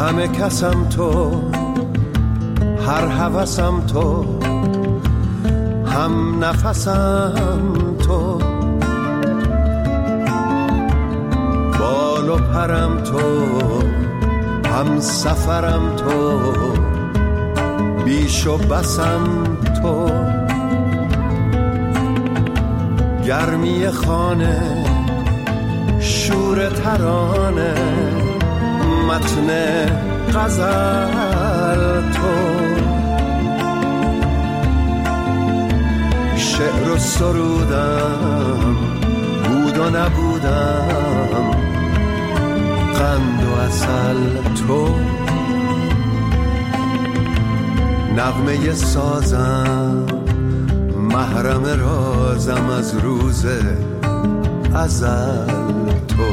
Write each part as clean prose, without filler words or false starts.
همه کسم تو، هر هوسم تو، هم نفسم تو، بال و پرم تو، هم سفرم تو، بیش و بسم تو، گرمی خانه، شور ترانه، متن غزل تو، شعر و سرودم، بود و نبودم، قند و عسل تو، نغمه سازم، محرم رازم از روز ازل تو،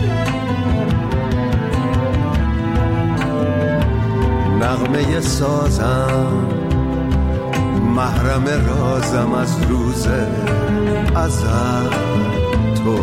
نغمه سازم، محرم رازم از روز ازل تو.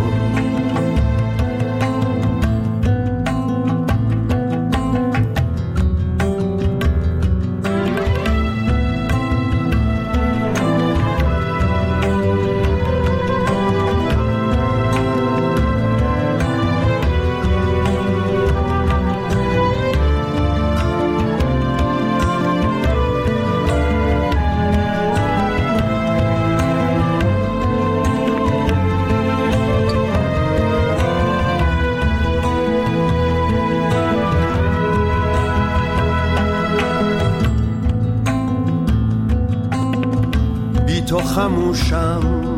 تو خموشم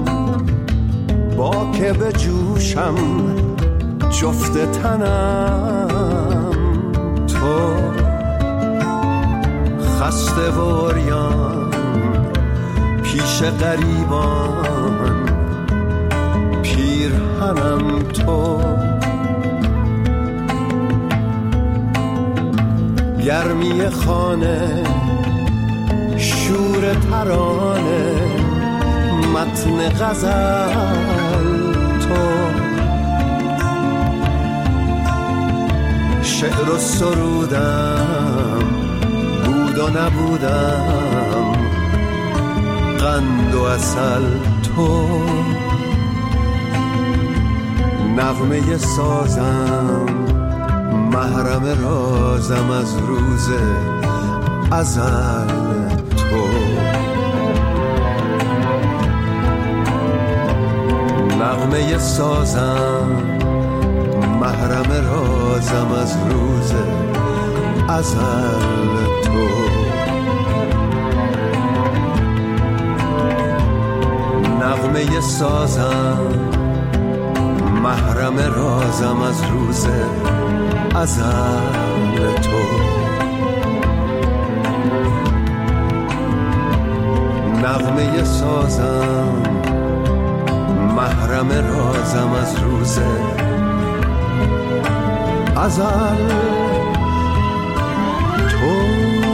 با که به جوشم، جفت تنم تو، خسته و عریان پیش غریبان، پیرهنم تو، گرمی خانه، شور ترانه، متن غزل تو، شعر و سرودم، بود و نبودم، قند و عسل تو، نغمه سازم، محرم رازم از روز ازل تو، نغمه سازم، محرم رازم از روز ازل تو، نغمه سازم، محرم رازم از روز ازل تو، نغمه سازم، محرم رازم از روز ازل تو.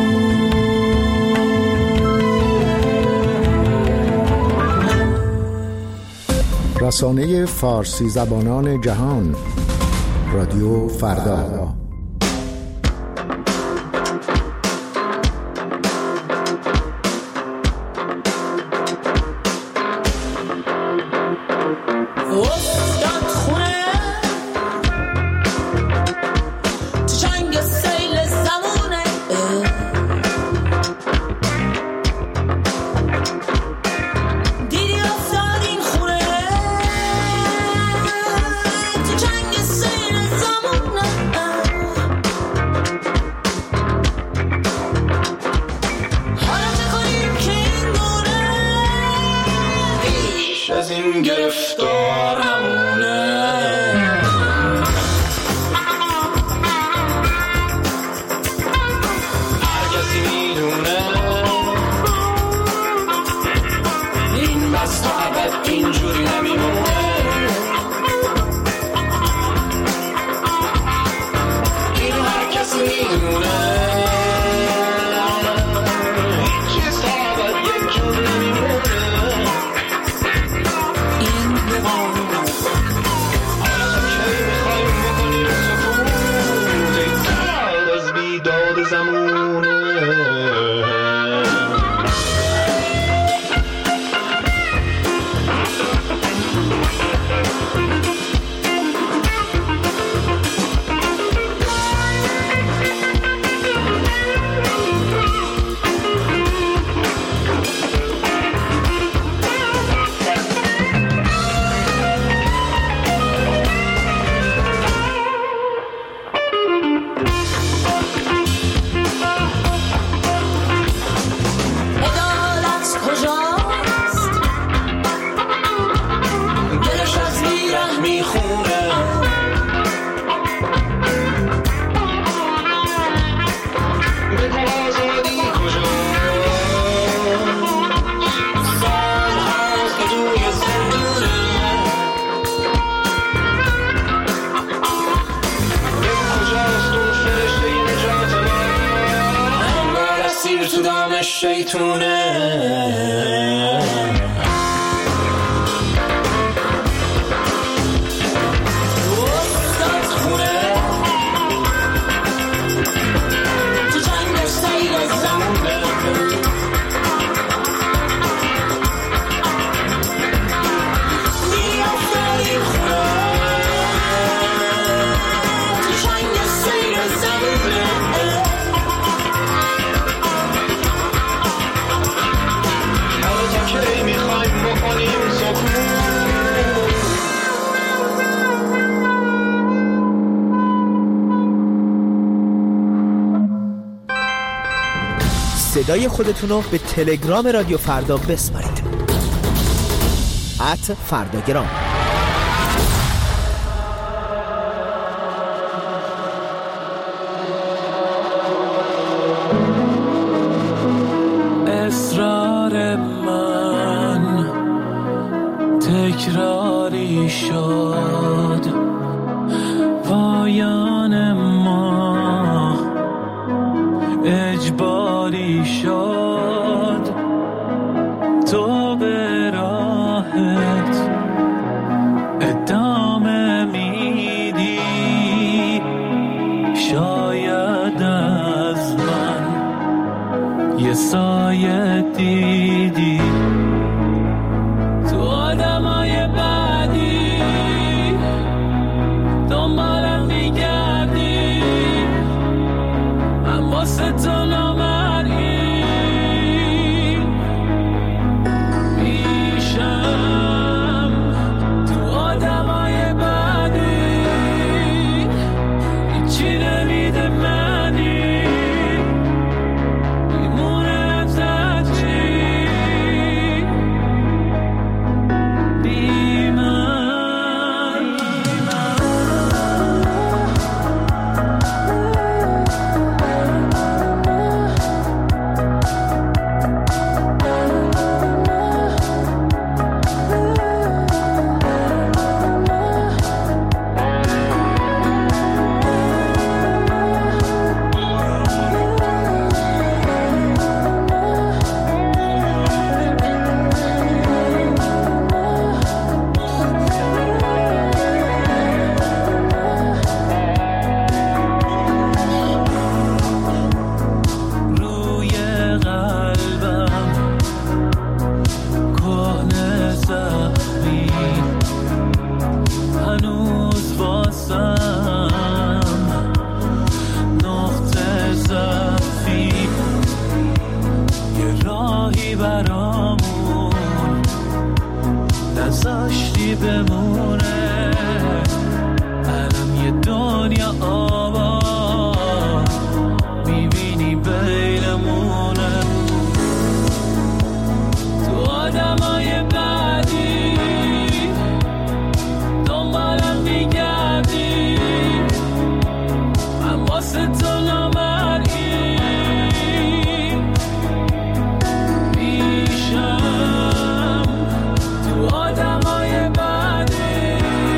رسانه فارسی زبانان جهان، رادیو فردا. تو جنگ سیل زمونه شیطونه صدای خودتونو به تلگرام رادیو فردا بسپارید. @فرداگرام. اصرار من تکراری شد، پایان ما اجباری شد، تو به راحت ادامه میدی، شاید از من یه سایه دیدی، تو آدمای بعدی دنبالم میگردی، من واسه تو نامرئی میشم، تو آدمای بعدی هیچی نمیده منی، میمونه تجی بی من. روی قلبم کهنه زخمی، هنوز واسم نقطه ضعفی، یه راهی برامون نذاشتی بمونه، الان یه دنیا آباد میبینی بینمونه، تو آدمای بعدی دنبالم میگردی، من واسه تو نامرئی میشم، تو آدمای بعدی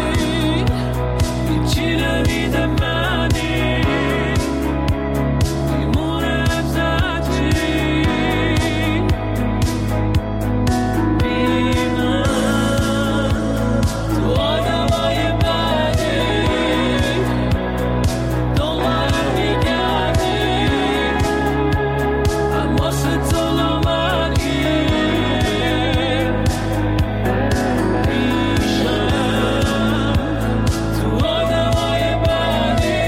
هیچی نمیده منی، میمونه تجی بی من، تو آدمای بعدی دنبالم میگردی، من واسه تو نامرئی میشم، تو آدمای بعدی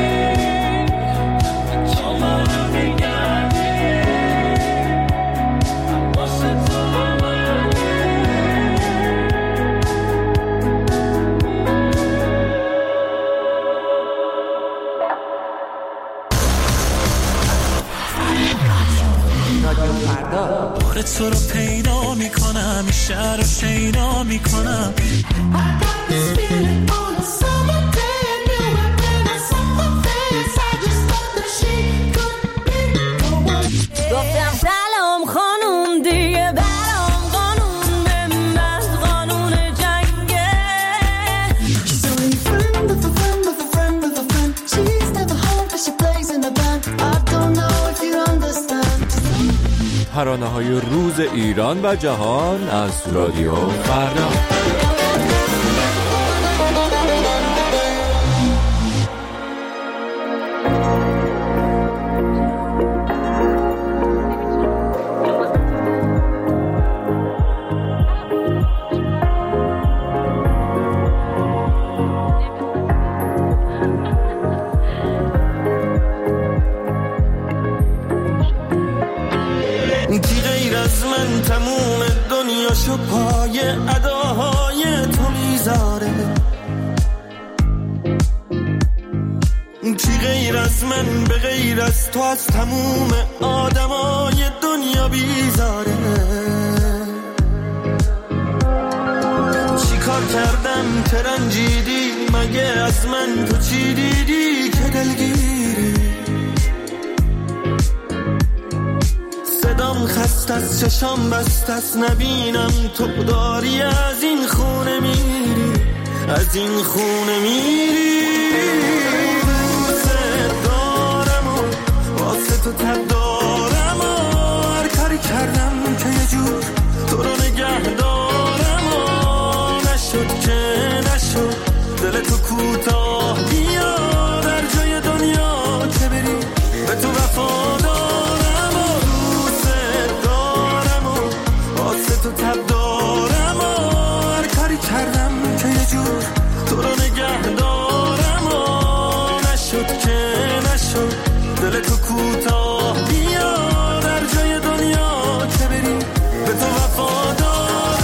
دنبالم میگردی، من واسه تو نامرئی. بار تو رو پیدا میکنم، این شهر رو شیدا میکنم، گفتم سلام خانوم دیگه برام قانون به من قانون جنگه. She's only a friend of a friend of a friend of a friend. She's never home but she plays in a band. I don't know if you understand. ترانه‌های روز ایران و جهان از رادیو فردا. شو پای اداهای تو میذاره، کی غیر از من به غیر از تو از تموم آدمای دنیا بیزاره. چی کار کردم که رنجیدی، مگه از من تو چی دیدی که دلگیری؟ صدام خست از چشام بست از نبینم تو داری از این خونه میری، از این خونه میری. دوست دارم و واسه تو تب دارم و هر کاری کردم که یه جور تو رو نگه دارم و نشد که نشد دل تو کوتاه بیا در جای دنیا که بری به تو وفادار. تو تب دارم و هر کاری کردم که یه جور تو رو نگه دارم و نشد که نشد دل تو کوتاه بیا در جای دنیا که بری به تو وفادارم.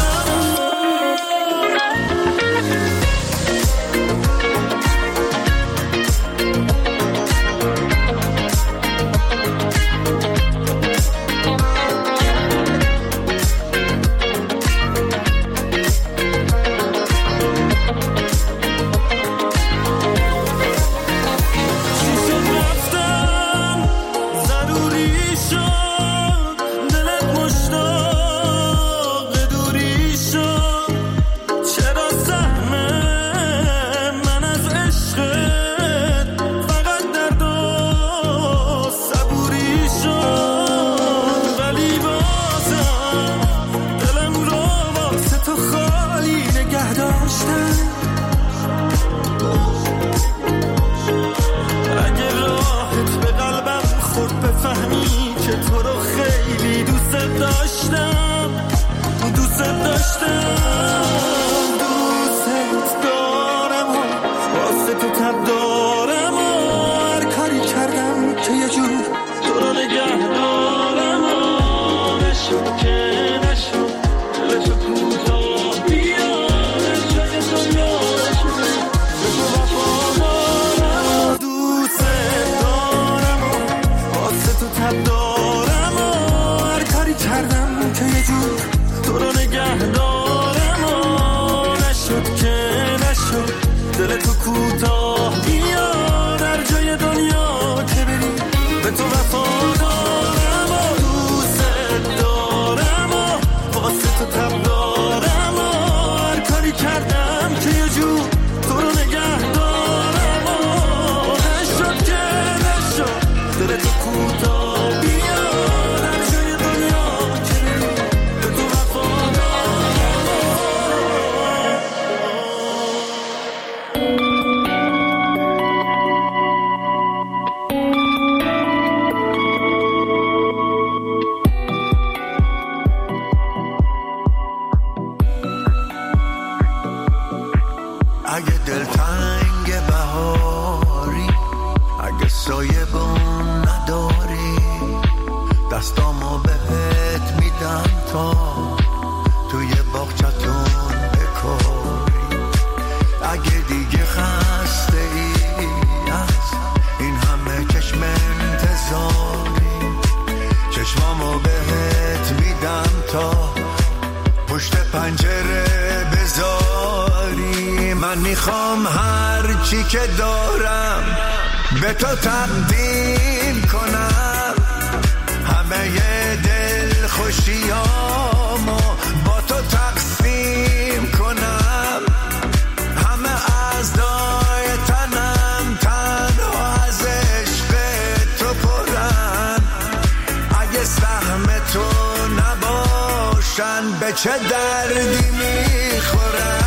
میخوام هر چی که دارم به تو تقدیم کنم، همه دل خوشیامو با تو تقسیم کنم، همه اعضای تنم تنها از عشق تو پرن، اگه سهم تو چه دردی میخورم.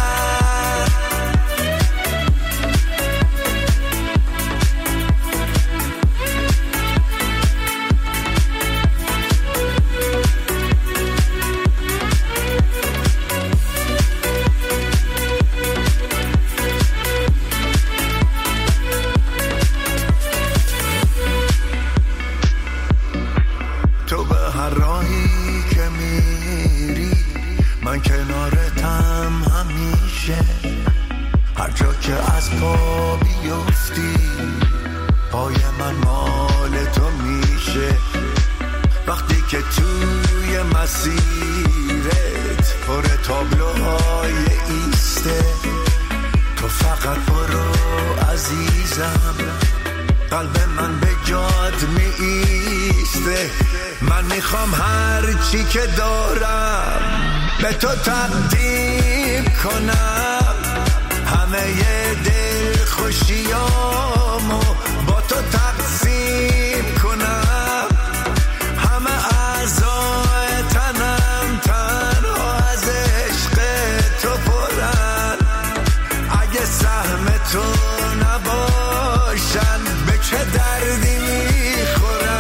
من کنارتم همیشه، هر جا که از پا بیفتی پای من مال تو میشه. وقتی که توی مسیرت پر تابلوهای ایسته، تو فقط برو عزیزم، قلب من به جات می ایسته. من میخوام هر چی که دارم به تو تقدیم کنم، همه دل خوشیامو با تو تقسیم کنم. همه اعضای تنم تنها از عشق تو پرن، اگه سهم تو نباشن به چه دردی میخورن.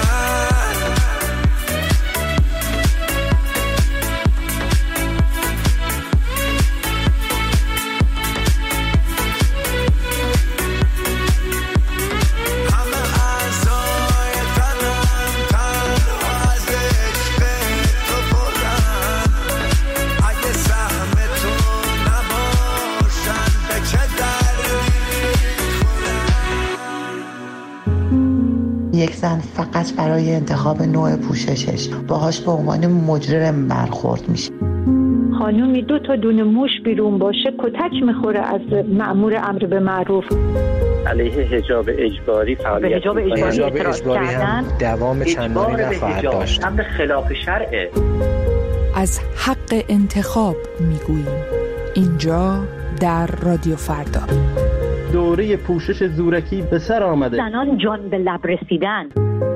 یک زن فقط برای انتخاب نوع پوششش باهاش به عنوان مجرم برخورد میشه. خانومی 2 تا دونه موش بیرون باشه کتک میخوره از مأمور امر به معروف. علیه حجاب اجباری فعالیت حجاب اجباری هم دوام چندانی نخواهد داشت. امر خلاف شرعه. از حق انتخاب میگوییم اینجا در رادیو فردا. دوره پوشش زورکی به سر آمده. زنان جان به لب رسیدن.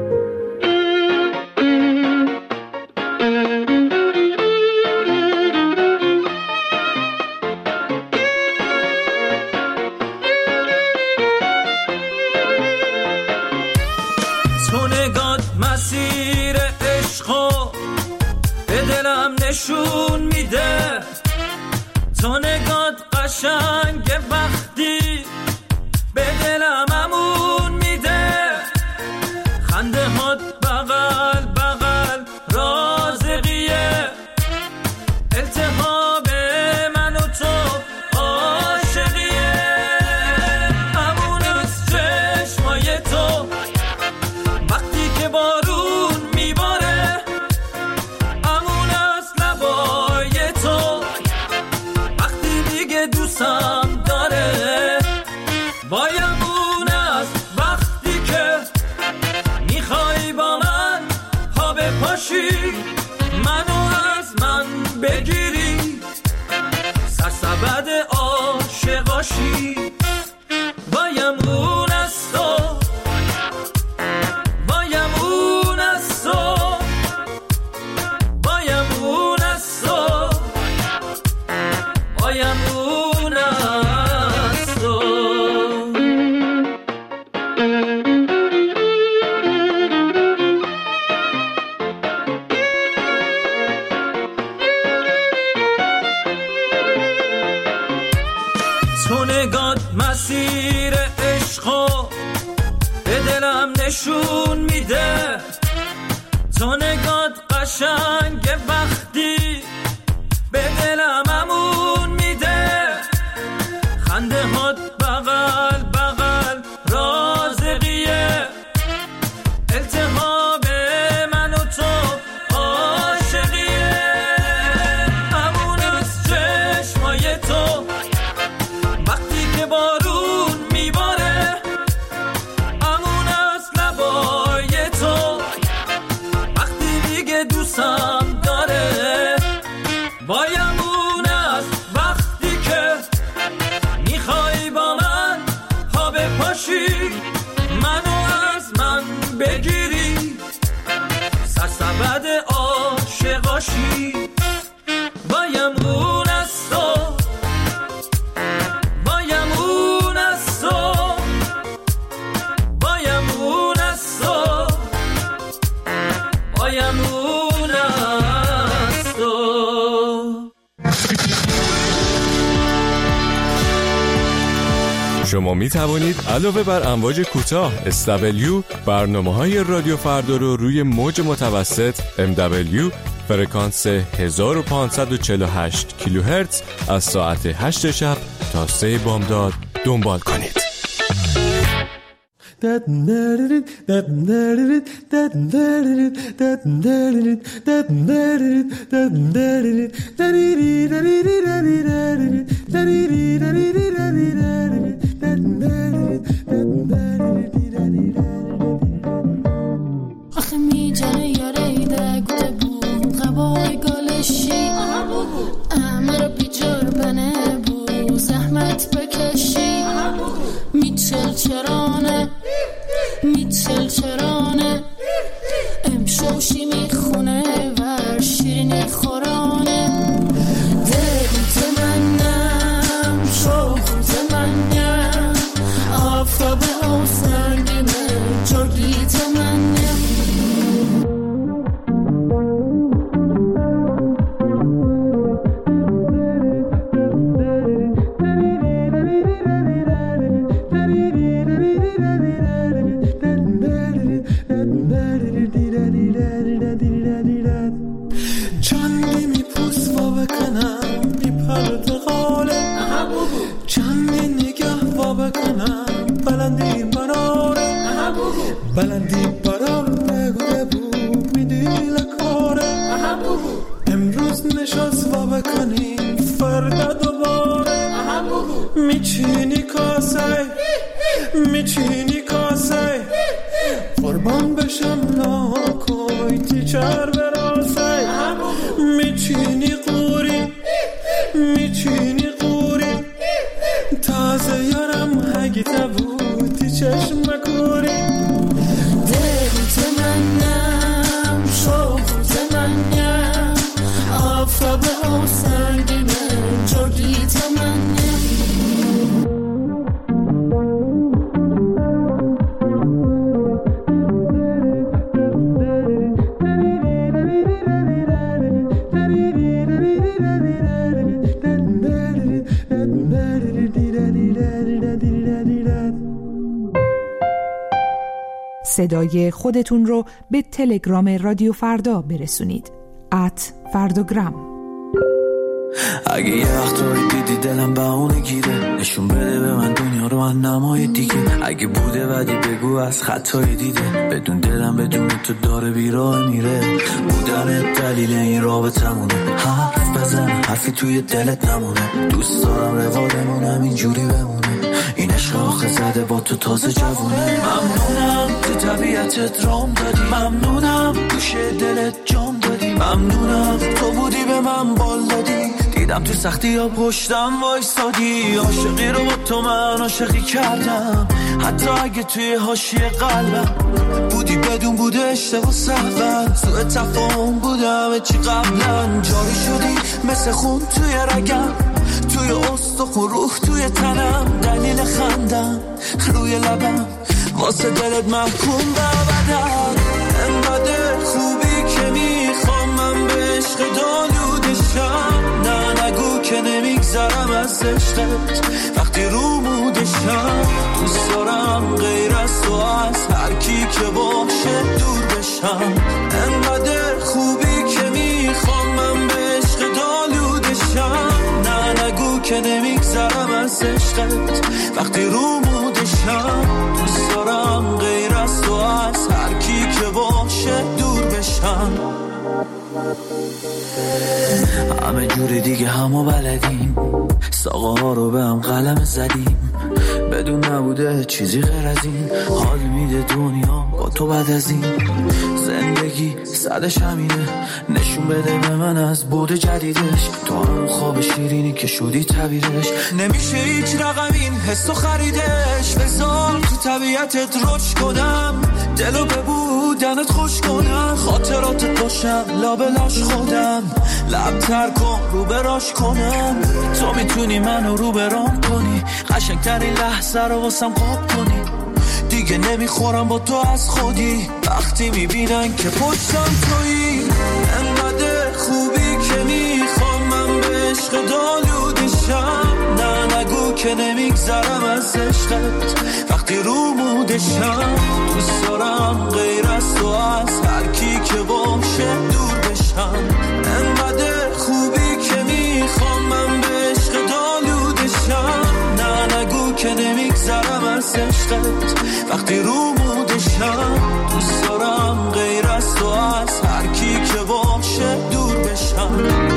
تو نگات مسیر عشقو به دلم نشون میده، تو نگات قشنگ وقتی به دلم امون میده، خنده هات بغل بغل رازقیه، التهاب من و تو عاشقیه، امون از چشمای تو وقتی که بارون میباره، امون از لبای تو وقتی دیگه دوستم داره، بایمون از وقتی که میخوای با من پا بپاشی، منو از من بگیری، سرسبد عاشقاشی، بایمون از تو، بایمون از تو، بایمون از تو، بایمون از تو. تو نگات مسیر عشقو به دلم نشون میده، تو نگات قشنگ وقتی به دلم امون میده، خنده هات بغل بغل رازقیه، التهاب من و تو عاشقیه، امون از چشمای تو وقتی که بارون میباره، امون از لبای تو وقتی دیگه دوستم داره، بایمون از وقتی که میخوای با من پا بپاشی، منو از من بگیری، سرسبد عاشقاشی، بایمون شما می توانید علاوه بر امواج کوتاه SW برنامه‌های رادیو فردا رو روی موج متوسط MW فرکانس 1548 کیلوهرتز از ساعت 8 شب تا 3 بامداد دنبال کنید. آخه میجره یاره ایده گوته بود غبای گالشی امه رو بیجار بنه بود زحمت بکشی میچل چرانه امشوشی میخونه ور شیرینی خورانه دلت منم شوخت منم آفتاب و سنگینه جرگیت منم بلندی برام نگوده بود میدیل کاره امروز نشست و بکنیم فردا دوباره میچینی کاسه قربان بشم ناکوی تیچر براسه میچینی قوری تازه یارم هگیته بود تی چشم کوری دلت منم شوخت منم آفتاب و سنگینه جرگیت منم صدای خودتون رو به تلگرام رادیو فردا برسونید @فرداگرام. اگه یه وقتایی دیدی دلم بهونه گیره نشون بده به من دنیا رو من نمای دیگه اگه بوده بدی بگو از خطای دیده بدون دلم بدون تو داره بیراه میره بودن دلیل این رابطمونه حرف بزن حرفی توی دلت نمونه دوست دارم روادمونم اینجوری بمونه این عشق آخه زده با تو تازه جوونه ممنونم تو طبیعتت رام دادی ممنونم گوشه دلت جام دادی ممنونم تو بودی به من بال دادی دیدم تو سختی ها پشتم وایسادی عاشقی رو با تو من عاشقی کردم حتی اگه توی حاشیه قلبم بودی بدون بوده اشتباه سهون سوء تفاهم بودم چی قبلا جاری شدی مثل خون توی رگم توی استخون روح توی تنم دلیل خندم روی لبم واسه دلت محکوم ببدم انقدر خوبی که میخوام من به عشق دالودشم نه نگو که نمیگذرم از عشقت وقتی رو مودشم دوست دارم غیر از تو از هر کی که باشه دور بشم انقدر خوبی که میخوام من به عشق دالودشم نه نگو که نمیگذرم از عشقت وقتی رو مودشم دوست دارم غیر از تو از هر کی که باشه دور بشم همه جوری دیگه همو بلدیم ساقه ها رو به هم قلم زدیم بدون نبوده چیزی غیر از این حال میده دنیا با تو بعد از این زندگی صدش همینه نشون بده به من از بود جدیدش تو هم خواب شیرینی که شدی تعبیرش نمیشه هیچ رقم این حسو خریدش بذار تو طبیعتت رشد کنم دلو به بودنت خوش کنم خاطراتت باشم لابلاش خودم لب تر کن رو براش کنم تو میتونی منو رو برام کنی قشنگترین لحظه رو واسم قاب کنی دیگه نمیخورم با تو از خودی وقتی میبینن که پشتم تویی انقدر خوبی که میخوام من به عشق دالودشم نه نگو که نمیگذرم از عشقت وقتی رو مودشم دوست دارم غیر از تو از هر کی که باشه دور بشم انقدر خوبی که میخوام من به عشق دالودشم نه نگو که نمیگذرم از عشقت وقتی رو مودشم دوست دارم غیر از تو از هر کی که باشه دور بشم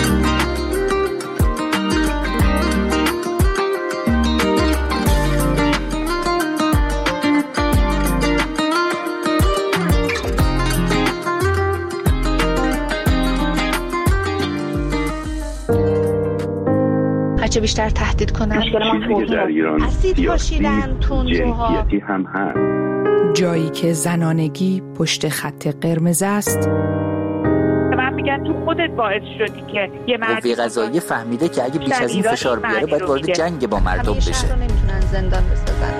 هرچه بیشتر تهدید کنن چیزی در ایران سیاسی جنسیتی هم هست. جایی که زنانگی پشت خط قرمز است. من میگن تو خودت باعث شدی که یه قوه قضاییه فهمیده که اگه بیش از این فشار بیاره باید وارد جنگ با مردم بشه. همیشه نمیتونن زندان بسازن.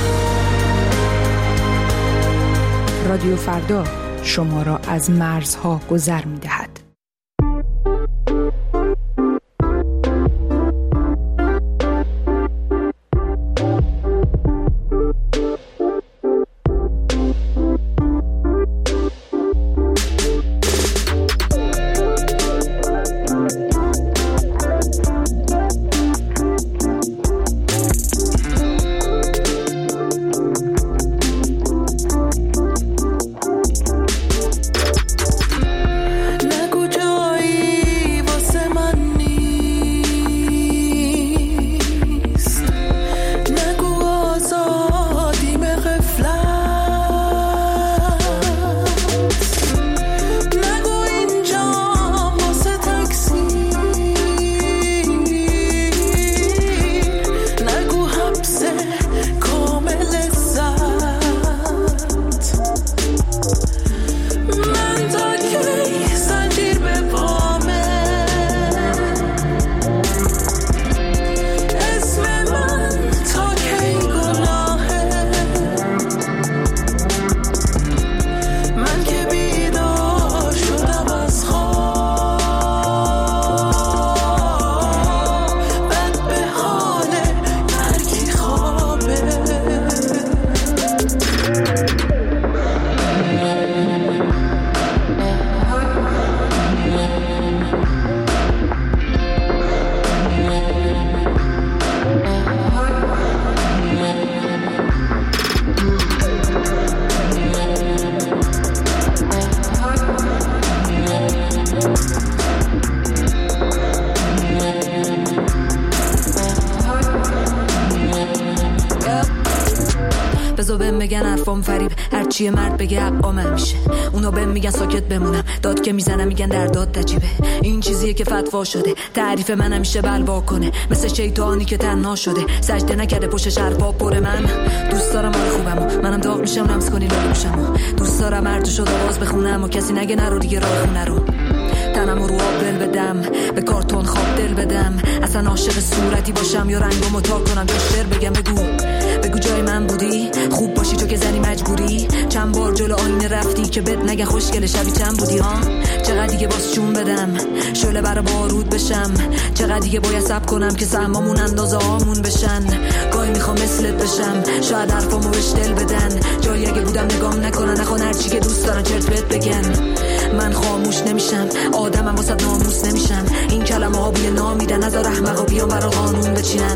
رادیو فردا شما را از مرزها گذر می‌دهد. بزو بهم میگن حرفام فریب، هرچی مرد بگه حقام میشه. اونا بهم میگن ساکت بمونم، داد که میزنم میگن در داد عجیبه. این چیزیه که فتوا شده، تعریف من همیشه بلوا کنه، مثل شیطانی که تنها شده، سجده نکرده پشتش حرفا پره. من دوست دارم حال خوبمو، منم داغ میشم رمز کنی لالوشمو. دوست دارم هر شد آواز بخونم و کسی نگه نرو دیگه راه خونه رو. تنم رو آب دل بدم، به کارتون خواب دل بدم، اصلا عاشق صورتی باشم یا رنگمو تا کنم یا شعر بگم. بگو جای من بودی، خوب باشی تو که زنی مجبوری. چند بار جلو آینه رفتی که بد نگه خوشگل شبی چند بودی ها. چقدر دیگه باز چون بدم شعله برا بارود بشم، چقدر دیگه باید صبر کنم که سهمامون اندازه هامون بشن. گاهی میخوام مثلت بشم، شاید حرفامو بهش دل بدن، جایی اگه بودم نگام نکنن، نخوان هرچی که دوست دارن چرت بهت بگن. من خاموش نمیشم، آدمم واسه ناموس نمیشم. این کلمه ها بوی نامیدن، نذار احمقا بیان برا قانون بچینن.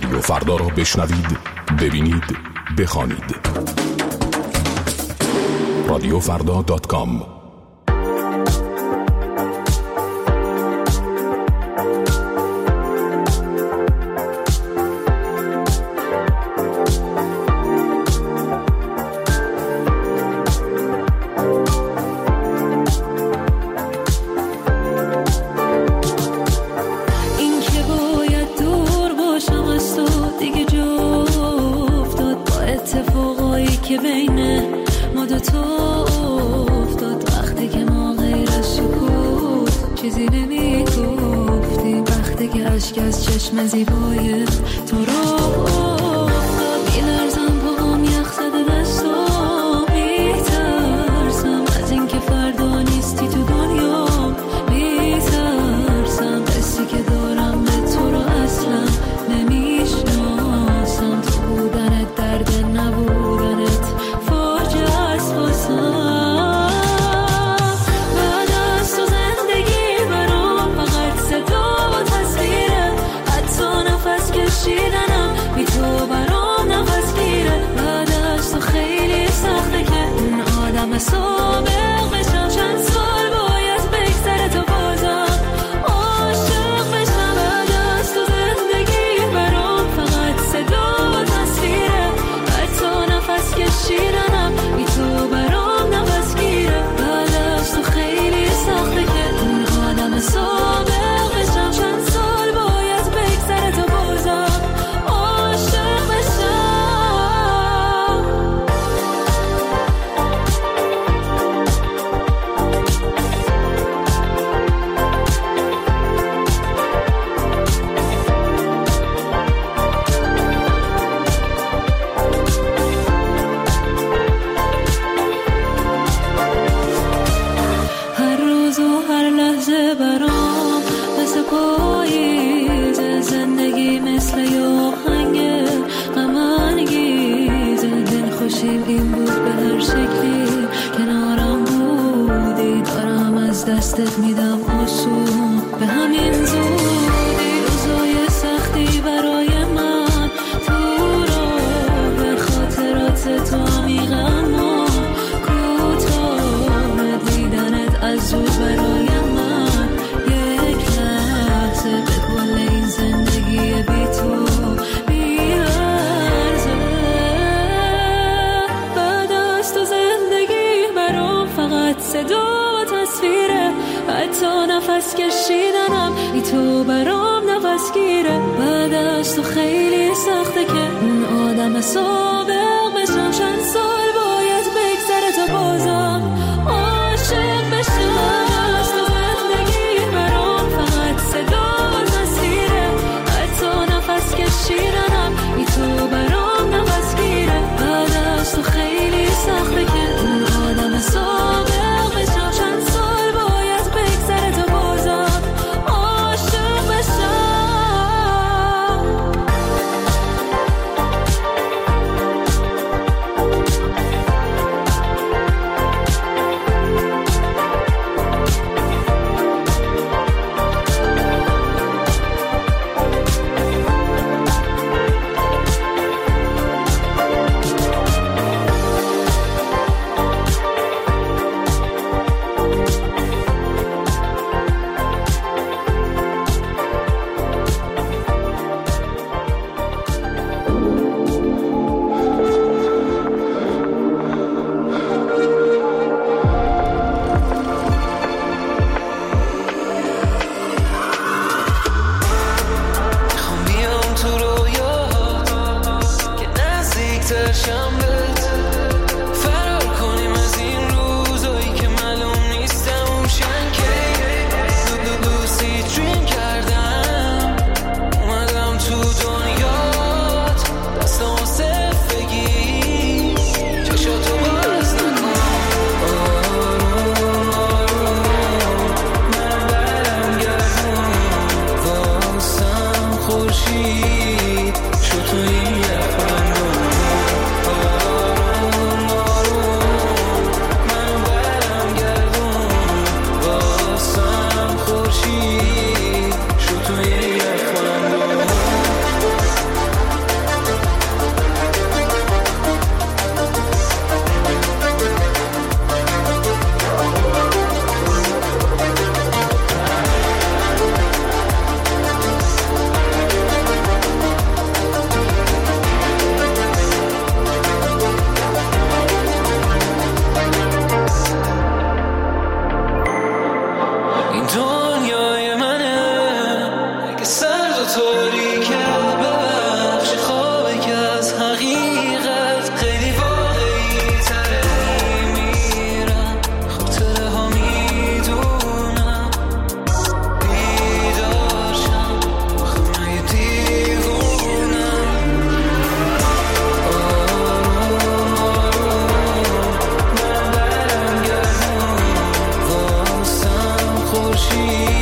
رادیو فردا را بشنوید، ببینید، بخوانید. رادیوفردا.com. چشم زیبای تو رو افتاد میلرزم پاهم یخ زده دستم میترسم از این که فردا نیستی تو دنیا میترسم حسی که دارم به تو رو اصلا نمیشناسم تو بودنت درد نبودنت فاجعه است واسم بعد از تو زندگی برام فقط صدا و تصویره نفس کشیدنم بی تو برام نفس گیره بعد از تو خیلی سخته که اون آدم سابق بشم چند سال باید بگذره تا بازم عاشق بشم بعد از تو زندگی برام فقط صدا و تصویره حتی نفس کشیدنم بی تو برام نفس گیره بعد از تو خیلی سخته که اون آدم سابق بشم چند سال باید بگذره تا بازم عاشق بشم هر روز و هر لحظه برام مثل پاییزه زندگی مثل یه آهنگ غم انگیزه دلخوشیم این بود به هر شکلی کنارم بودی دارم از دستت میدم آسون به همین زودی روزای سختی برای من تو راه خاطرات تو عمیق اما کوتاه دیدنت از زود برای من یک لحظه به کل این زندگی بی تو میارزه بعد از تو زندگی برام فقط صدا و تصویره حتی نفس کشیدنم بی تو برام نفس گیره بعد از تو خیلی سخته که اون آدم سابق بشم چند سال باید بگذره تا بازم عاشق بشم از تو زندگی برام فقط صدا و تصویره حتی نفس کشیدنم بی تو برام نفس گیره بعد از تو خیلی سخته که اون آدم سابق بشم چند سال باید بگذره تا بازم عاشق بشم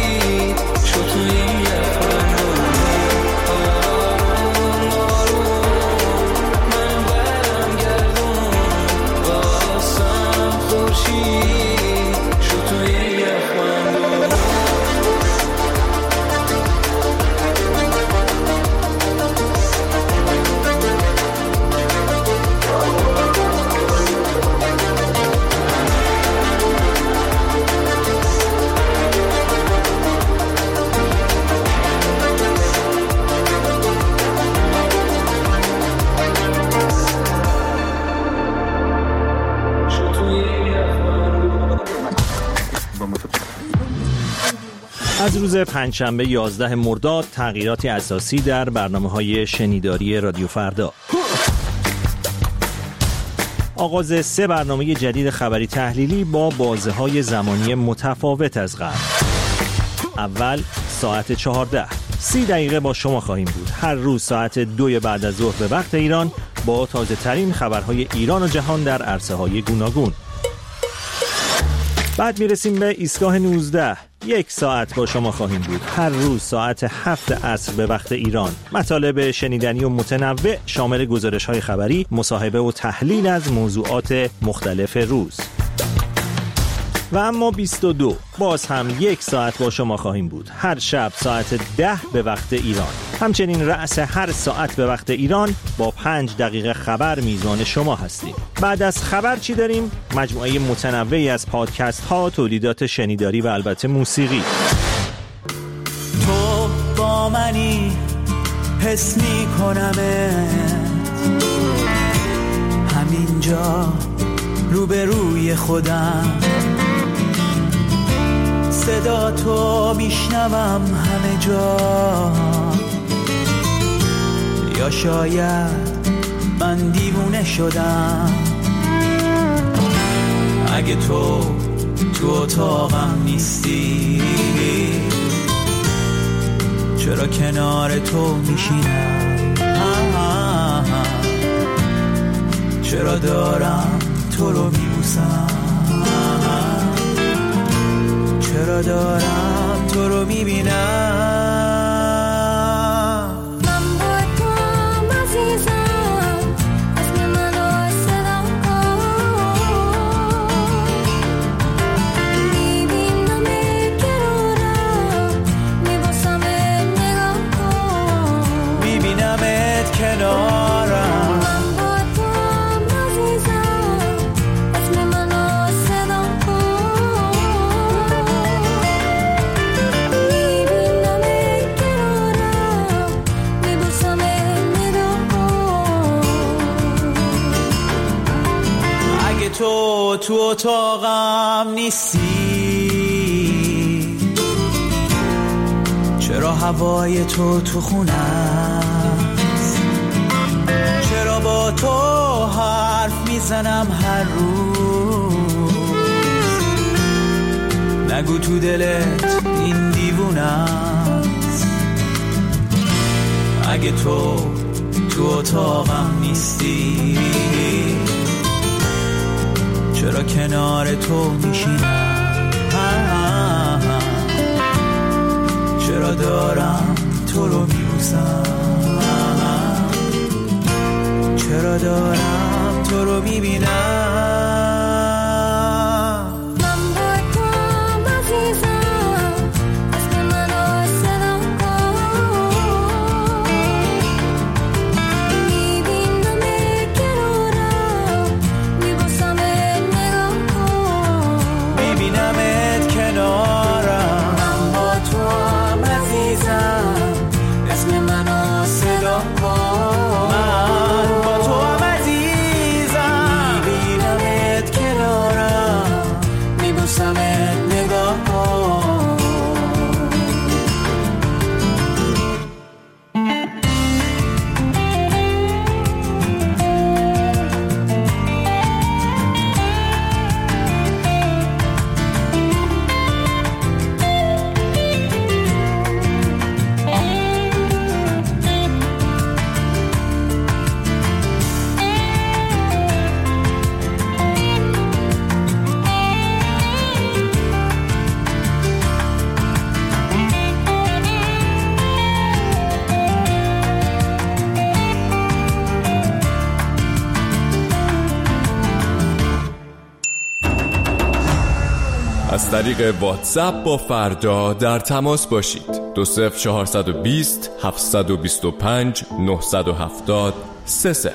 شو توی یخم من برم گردون واسم خورشید شو توی یخم از روز پنجشنبه 11 مرداد تغییراتی اساسی در برنامه‌های شنیداری رادیو فردا. آغاز 3 برنامه جدید خبری تحلیلی با بازه‌های زمانی متفاوت از قبل. اول ساعت 14 30 دقیقه با شما خواهیم بود. هر روز ساعت 2 بعد از ظهر به وقت ایران با تازه ترین خبرهای ایران و جهان در عرصه‌های گوناگون. بعد میرسیم به ایستگاه 19. 1 ساعت با شما خواهیم بود. هر روز ساعت 7 عصر به وقت ایران. مطالب شنیدنی و متنوع شامل گزارش‌های خبری، مصاحبه و تحلیل از موضوعات مختلف روز. و اما 22 باز هم 1 ساعت با شما خواهیم بود. هر شب ساعت 10 به وقت ایران. همچنین رأس هر ساعت به وقت ایران با 5 دقیقه خبر میزبان شما هستیم. بعد از خبر چی داریم؟ مجموعه متنوعی از پادکست ها، تولیدات شنیداری و البته موسیقی. تو با منی حس میکنمت همینجا روبروی خودم، صدا تو میشنوم همه جا. یا شاید من دیوونه شدم اگه تو اتاقم نیستی، چرا کنار تو میشینم، چرا دارم تو رو میبوسم، چرا دارم تو رو میبینم. تو اتاقم نیستی، چرا هوای تو خونه است، چرا با تو حرف میزنم هر روز، نگو تو دلت این دیوونه است. اگه تو اتاقم نیستی، چرا کنار تو میشینم، چرا دارم تو رو میبوسم، چرا دارم تو رو میبینم. کنارم با تو هم عزیزم. از طریق واتساپ با فردا در تماس باشید. 20420 725 970 30.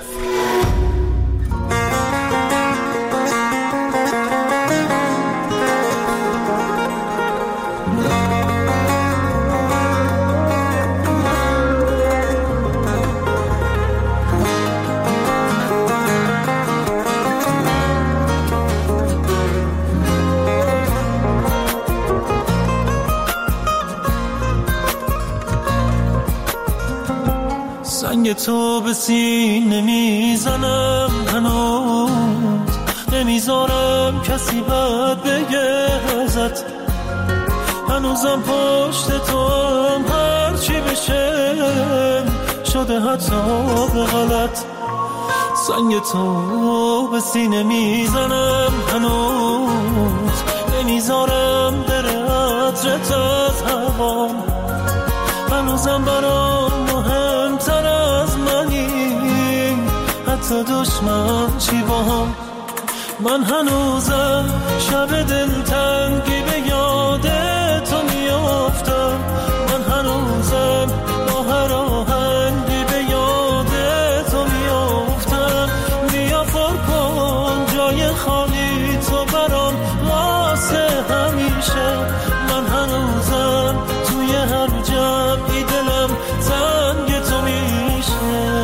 سنگ تو به سینه میزنم، هنوز نمیذارم کسی بد بگه ازت، هنوزم پشت تو هم هرچی بشه شده حتی به غلط. سنگ تو به سینه میزنم، هنوز نمیذارم بره عطرت از هوام، هنوزم برام مهمتر از منی، حتی دشمن چی باهم. من هنوزم شب دلتنگی به یاد تو میافتم، من هنوزم با هر آهنگی به یاد تو میافتم. بیا پر کن جای خالی تو برام واسه همیشه، من هنوزم توی هر جمعی دلم تنگ تو میشه.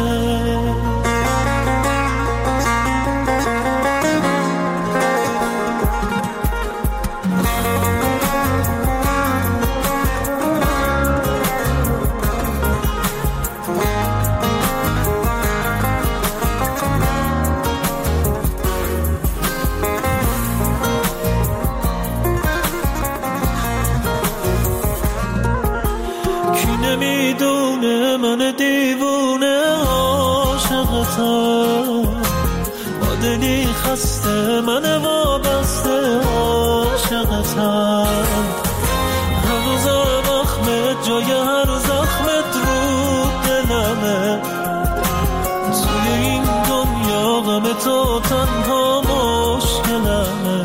نمیدونه من دیوونه عاشقتم، با دلی خسته من وابسته عاشقتم، هنوزم اخمت جای هر زخمت رو دلمه، توی این دنیا غم تو تنها مشکلمه.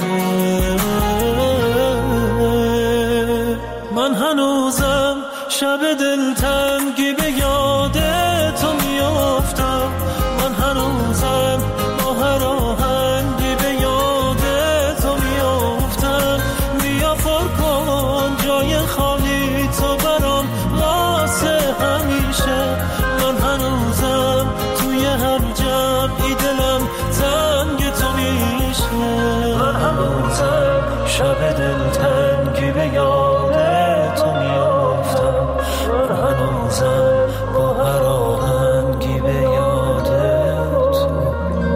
من هنوزم شب دلتنگی به یاد تو میافتم، من هنوزم با هر آهنگی به یاد تو میافتم. بیا پر کن جای خالی تو برام واسه همیشه، من هنوزم توی هر جمعی دلم تنگ تو میشه. من هنوزم شب دلتنگی به یاد تو میافتم، من هنوزم با هر آهنگی به یاد تو.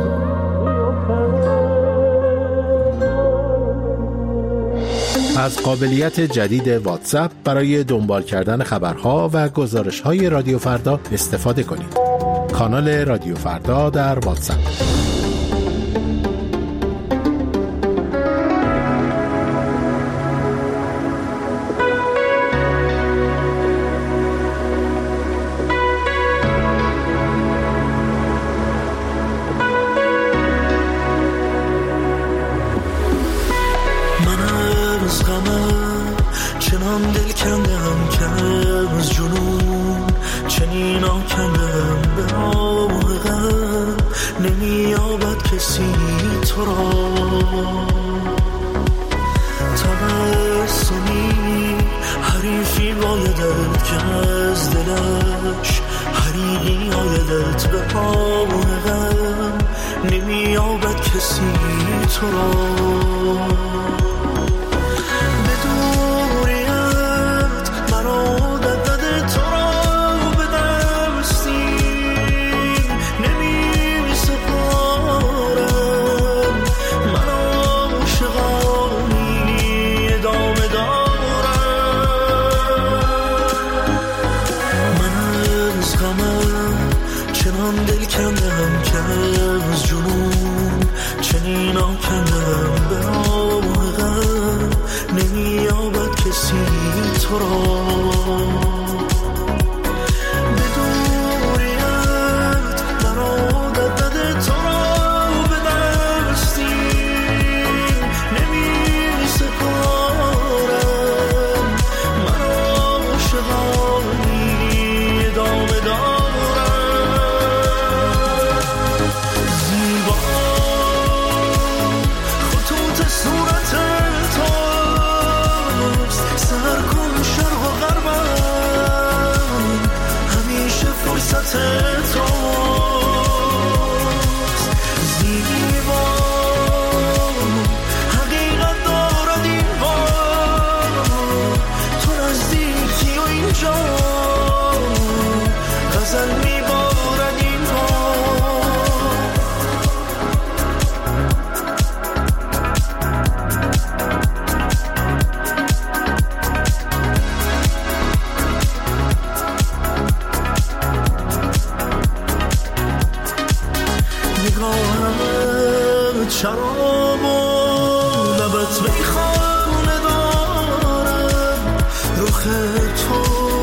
از قابلیت جدید واتساپ برای دنبال کردن خبرها و گزارش‌های رادیو فردا استفاده کنید. کانال رادیو فردا در واتساپ. چنان دل کندم که از جنون چنین آکندم به آه غم، نمیابد کسی تو را تبسمی، حریفی بایدت که از دلش حریقی آیدت به آه غم، نمیابد کسی تو را. دل کندم که از جنون چنین آکندم به آه شراب و لبت میخانه دارم، رخ تو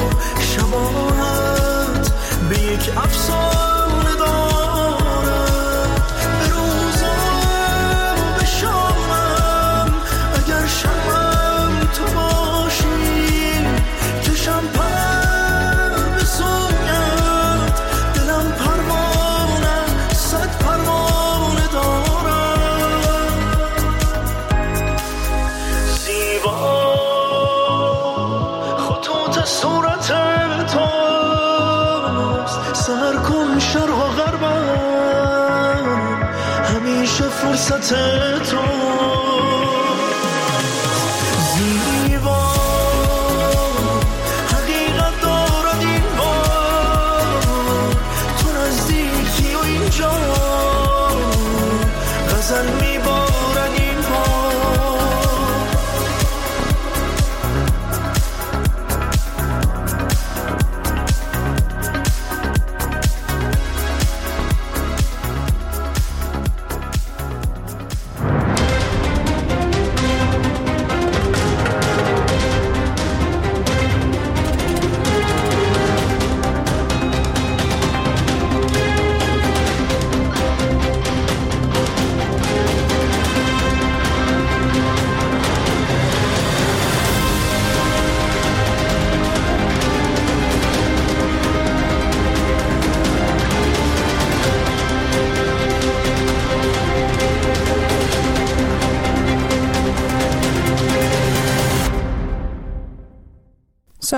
شباهت به یک افسانه دارم، به روزم و به شامم اگر شبم تو باشی، کشم پر به سویت، دلم پروانه صد پروانه دارم. زیبا خطوط صورت توست، سهر کن شرق و غربم همیشه فرصت تو.